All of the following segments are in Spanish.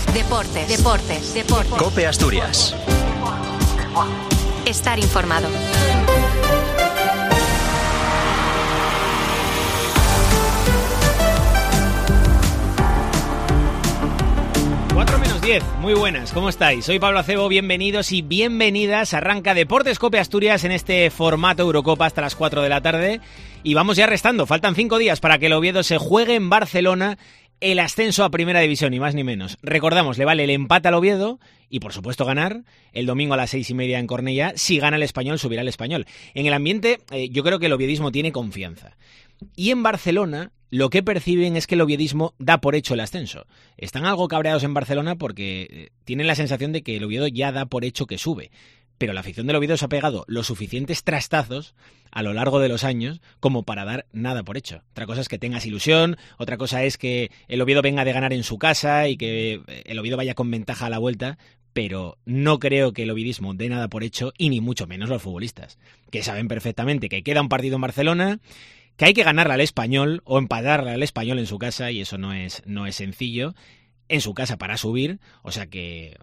Deportes. COPE Asturias. Estar informado. Muy buenas, ¿cómo estáis? Soy Pablo Acebo, bienvenidos y bienvenidas. Arranca Deportes COPE Asturias en este formato Eurocopa hasta las 4 de la tarde. Y vamos ya restando, faltan 5 días para que el Oviedo se juegue en Barcelona el ascenso a Primera División, ni más ni menos. Recordamos, le vale el empate al Oviedo y, por supuesto, ganar el domingo a las 6:30 en Cornellá. Si gana el Español, subirá el Español. En el ambiente, yo creo que el oviedismo tiene confianza. Y en Barcelona, lo que perciben es que el oviedismo da por hecho el ascenso. Están algo cabreados en Barcelona porque tienen la sensación de que el Oviedo ya da por hecho que sube. Pero la afición del Oviedo se ha pegado los suficientes trastazos a lo largo de los años como para dar nada por hecho. Otra cosa es que tengas ilusión, otra cosa es que el Oviedo venga de ganar en su casa y que el Oviedo vaya con ventaja a la vuelta, pero no creo que el oviedismo dé nada por hecho, y ni mucho menos los futbolistas, que saben perfectamente que queda un partido en Barcelona, que hay que ganarle al Español o empatarle al Español en su casa, y eso no es sencillo, en su casa para subir, o sea que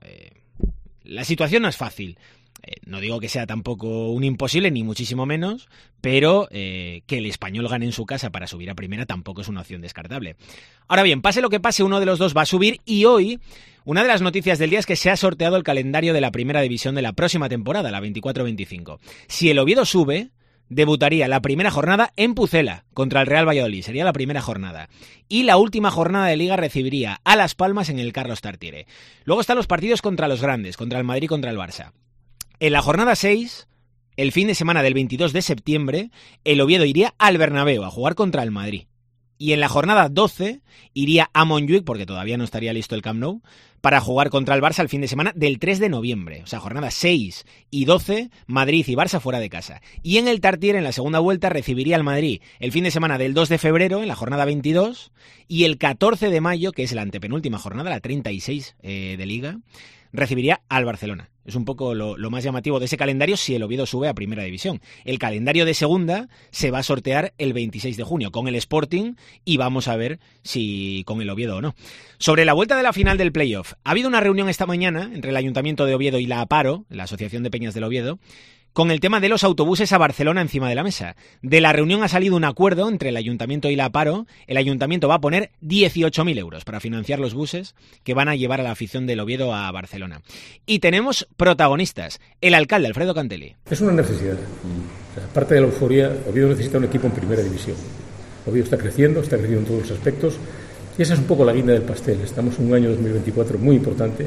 la situación no es fácil. No digo que sea tampoco un imposible, ni muchísimo menos, pero que el Español gane en su casa para subir a Primera tampoco es una opción descartable. Ahora bien, pase lo que pase, uno de los dos va a subir, y hoy una de las noticias del día es que se ha sorteado el calendario de la Primera División de la próxima temporada, la 24-25. Si el Oviedo sube, debutaría la primera jornada en Pucela contra el Real Valladolid, sería la primera jornada. Y la última jornada de Liga recibiría a Las Palmas en el Carlos Tartiere. Luego están los partidos contra los grandes, contra el Madrid y contra el Barça. En la jornada 6, el fin de semana del 22 de septiembre, el Oviedo iría al Bernabéu a jugar contra el Madrid. Y en la jornada 12 iría a Montjuïc, porque todavía no estaría listo el Camp Nou, para jugar contra el Barça el fin de semana del 3 de noviembre. O sea, jornadas 6 y 12, Madrid y Barça fuera de casa. Y en el Tartiere, en la segunda vuelta, recibiría al Madrid el fin de semana del 2 de febrero, en la jornada 22, y el 14 de mayo, que es la antepenúltima jornada, la 36 de Liga, recibiría al Barcelona. Es un poco lo más llamativo de ese calendario si el Oviedo sube a Primera División. El calendario de Segunda se va a sortear el 26 de junio con el Sporting, y vamos a ver si con el Oviedo o no. Sobre la vuelta de la final del playoff, ha habido una reunión esta mañana entre el Ayuntamiento de Oviedo y la APARO, la Asociación de Peñas del Oviedo, con el tema de los autobuses a Barcelona encima de la mesa. De la reunión ha salido un acuerdo entre el Ayuntamiento y la APARO. El Ayuntamiento va a poner 18.000 euros para financiar los buses que van a llevar a la afición del Oviedo a Barcelona. Y tenemos protagonistas. El alcalde, Alfredo Cantelli. Es una necesidad. Aparte de la euforia, Oviedo necesita un equipo en Primera División. Oviedo está creciendo en todos los aspectos, y esa es un poco la guinda del pastel. Estamos en un año 2024 muy importante.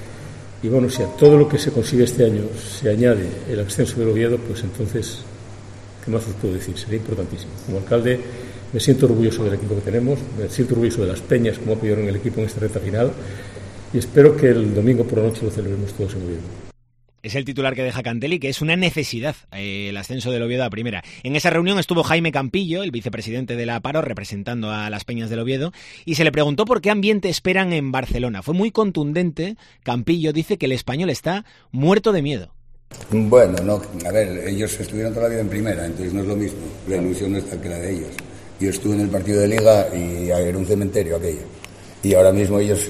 Y bueno, si a todo lo que se consigue este año se añade el ascenso del Oviedo, pues entonces, ¿qué más os puedo decir? Sería importantísimo. Como alcalde me siento orgulloso del equipo que tenemos, me siento orgulloso de las peñas como apoyaron el equipo en esta recta final, y espero que el domingo por la noche lo celebremos todos en Oviedo. Es el titular que deja Cantelli, que es una necesidad el ascenso del Oviedo a Primera. En esa reunión estuvo Jaime Campillo, el vicepresidente de la APARO, representando a las peñas del Oviedo, y se le preguntó por qué ambiente esperan en Barcelona. Fue muy contundente. Campillo dice que el Español está muerto de miedo. Bueno, no, a ver, ellos estuvieron toda la vida en Primera, entonces no es lo mismo. La ilusión no es tal que la de ellos. Yo estuve en el partido de Liga y era un cementerio aquello. Y ahora mismo ellos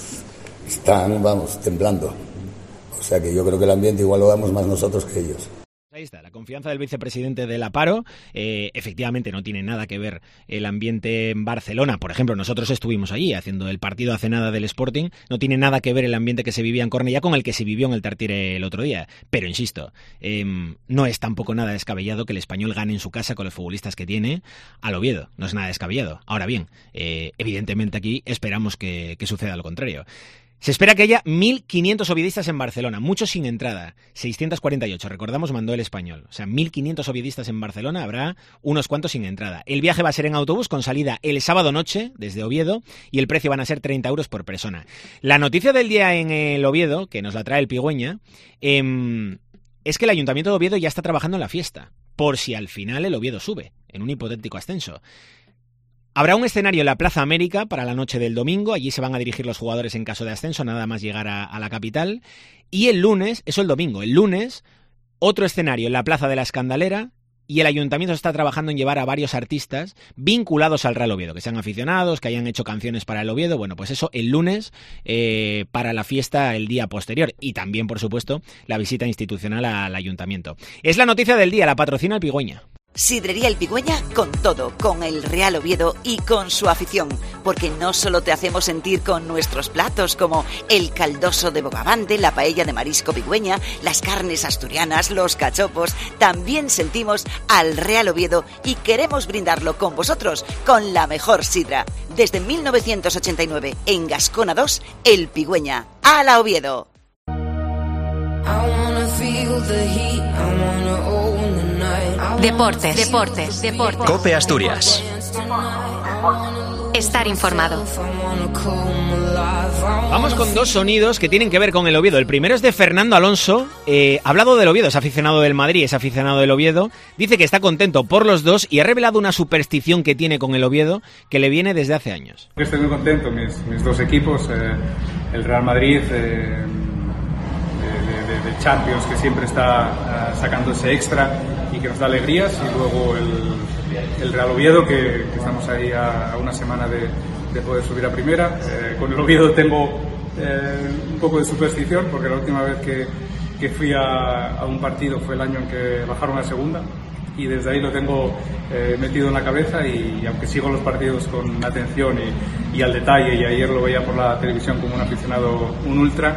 están, temblando. O sea que yo creo que el ambiente igual lo damos más nosotros que ellos. Ahí está, la confianza del vicepresidente de la APARO. Efectivamente no tiene nada que ver el ambiente en Barcelona. Por ejemplo, nosotros estuvimos allí haciendo el partido hace nada del Sporting. No tiene nada que ver el ambiente que se vivía en Cornellá con el que se vivió en el Tartiere el otro día. Pero insisto, no es tampoco nada descabellado que el Español gane en su casa con los futbolistas que tiene al Oviedo. No es nada descabellado. Ahora bien, evidentemente aquí esperamos que suceda lo contrario. Se espera que haya 1.500 oviedistas en Barcelona, muchos sin entrada, 648, recordamos, mandó el Español. O sea, 1.500 oviedistas en Barcelona, habrá unos cuantos sin entrada. El viaje va a ser en autobús con salida el sábado noche desde Oviedo, y el precio van a ser 30 euros por persona. La noticia del día en el Oviedo, que nos la trae el Pigüeña, es que el Ayuntamiento de Oviedo ya está trabajando en la fiesta, por si al final el Oviedo sube, en un hipotético ascenso. Habrá un escenario en la Plaza América para la noche del domingo. Allí se van a dirigir los jugadores en caso de ascenso, nada más llegar a la capital. Y el lunes, eso el domingo, el lunes, otro escenario en la Plaza de la Escandalera y el ayuntamiento está trabajando en llevar a varios artistas vinculados al Real Oviedo, que sean aficionados, que hayan hecho canciones para el Oviedo. Bueno, pues eso el lunes para la fiesta el día posterior, y también, por supuesto, la visita institucional al ayuntamiento. Es la noticia del día, la patrocina el Pigüeña. Sidrería El Pigüeña con todo, con el Real Oviedo y con su afición, porque no solo te hacemos sentir con nuestros platos como el caldoso de bogavante, la paella de marisco pigüeña, las carnes asturianas, los cachopos, también sentimos al Real Oviedo y queremos brindarlo con vosotros con la mejor sidra. Desde 1989, en Gascona 2, El Pigüeña. ¡Hala Oviedo! Deportes. COPE Asturias. Estar informado. Vamos con dos sonidos que tienen que ver con el Oviedo. El primero es de Fernando Alonso. Ha hablado del Oviedo, es aficionado del Madrid, es aficionado del Oviedo. Dice que está contento por los dos y ha revelado una superstición que tiene con el Oviedo que le viene desde hace años. Estoy muy contento, mis dos equipos, el Real Madrid de Champions, que siempre está sacando ese extra y que nos da alegrías, y luego el Real Oviedo, que estamos ahí a una semana de poder subir a primera. Con el Oviedo tengo un poco de superstición, porque la última vez que fui a un partido fue el año en que bajaron a segunda, y desde ahí lo tengo metido en la cabeza, y aunque sigo los partidos con atención y al detalle, y ayer lo veía por la televisión como un aficionado, un ultra,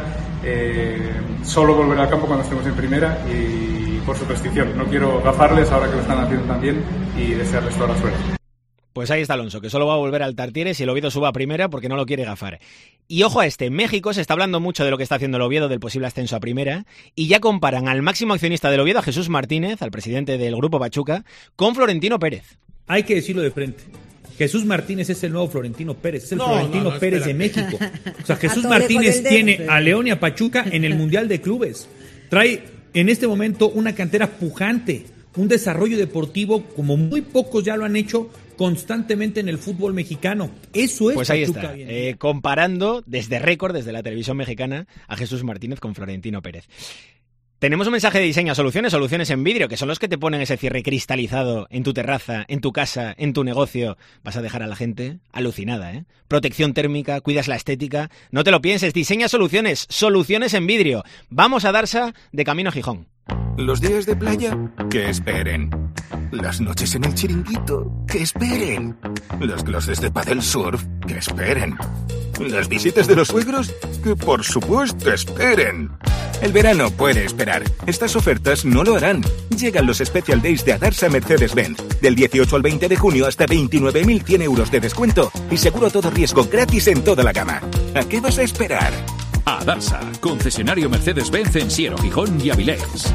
solo volveré al campo cuando estemos en primera, y por superstición. No quiero gafarles ahora que lo están haciendo tan bien, y desearles toda la suerte. Pues ahí está Alonso, que solo va a volver al Tartieres si el Oviedo suba a primera, porque no lo quiere gafar. Y ojo a este, en México se está hablando mucho de lo que está haciendo el Oviedo, del posible ascenso a primera, y ya comparan al máximo accionista del Oviedo, a Jesús Martínez, al presidente del Grupo Pachuca, con Florentino Pérez. Hay que decirlo de frente. Jesús Martínez es el nuevo Florentino Pérez, es el Florentino Pérez de México. O sea, Jesús Martínez tiene a León y a Pachuca en el Mundial de Clubes. Trae en este momento una cantera pujante, un desarrollo deportivo como muy pocos ya lo han hecho constantemente en el fútbol mexicano. Eso es pues ahí Pachuca. Está, comparando desde Récord, desde la televisión mexicana, a Jesús Martínez con Florentino Pérez. Tenemos un mensaje de Diseña Soluciones, soluciones en vidrio, que son los que te ponen ese cierre cristalizado en tu terraza, en tu casa, en tu negocio. Vas a dejar a la gente alucinada, ¿eh? Protección térmica, cuidas la estética. No te lo pienses, Diseña Soluciones, soluciones en vidrio. Vamos a Darsa de camino a Gijón. Los días de playa, que esperen. Las noches en el chiringuito, que esperen. Las clases de pádel surf, que esperen. Las visitas de los suegros, que por supuesto esperen. El verano puede esperar. Estas ofertas no lo harán. Llegan los Special Days de Adarsa Mercedes-Benz. Del 18 al 20 de junio hasta 29.100 euros de descuento y seguro todo riesgo gratis en toda la gama. ¿A qué vas a esperar? Adarsa, concesionario Mercedes-Benz en Siero, Gijón y Avilés.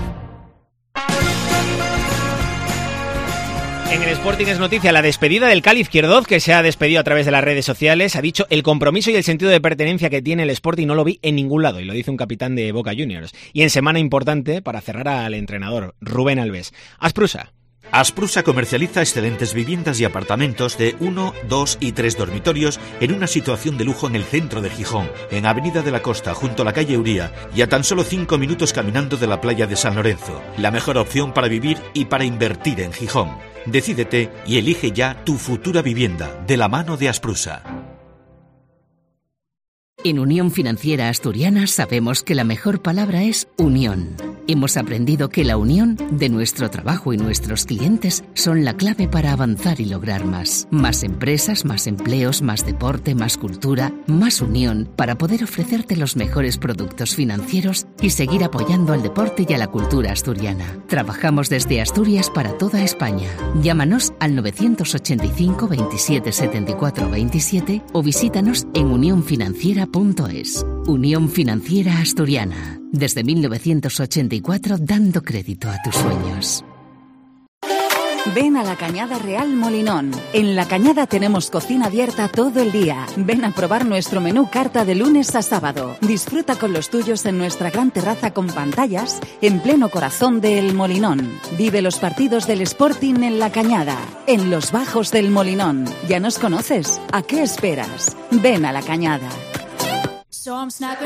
En el Sporting es noticia la despedida del Cali Izquierdoz, que se ha despedido a través de las redes sociales. Ha dicho: el compromiso y el sentido de pertenencia que tiene el Sporting no lo vi en ningún lado, y lo dice un capitán de Boca Juniors. Y en semana importante para cerrar al entrenador, Rubén Alves. Asprusa. Asprusa comercializa excelentes viviendas y apartamentos de 1, 2 y 3 dormitorios en una situación de lujo en el centro de Gijón, en Avenida de la Costa, junto a la calle Uría, y a tan solo 5 minutos caminando de la playa de San Lorenzo. La mejor opción para vivir y para invertir en Gijón. Decídete y elige ya tu futura vivienda, de la mano de Asprusa. En Unión Financiera Asturiana sabemos que la mejor palabra es unión. Hemos aprendido que la unión de nuestro trabajo y nuestros clientes son la clave para avanzar y lograr más. Más empresas, más empleos, más deporte, más cultura, más unión para poder ofrecerte los mejores productos financieros y seguir apoyando al deporte y a la cultura asturiana. Trabajamos desde Asturias para toda España. Llámanos al 985 27 74 27 o visítanos en unionfinanciera.es. Unión Financiera Asturiana. Desde 1984 dando crédito a tus sueños. Ven a la Cañada Real Molinón. En la Cañada tenemos cocina abierta todo el día. Ven a probar nuestro menú carta de lunes a sábado. Disfruta con los tuyos en nuestra gran terraza con pantallas en pleno corazón de El Molinón. Vive los partidos del Sporting en la Cañada, en los bajos del Molinón. ¿Ya nos conoces? ¿A qué esperas? Ven a la Cañada.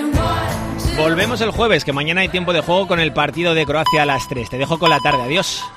Volvemos el jueves, que mañana hay tiempo de juego con el partido de Croacia a las 3. Te dejo con la tarde. Adiós.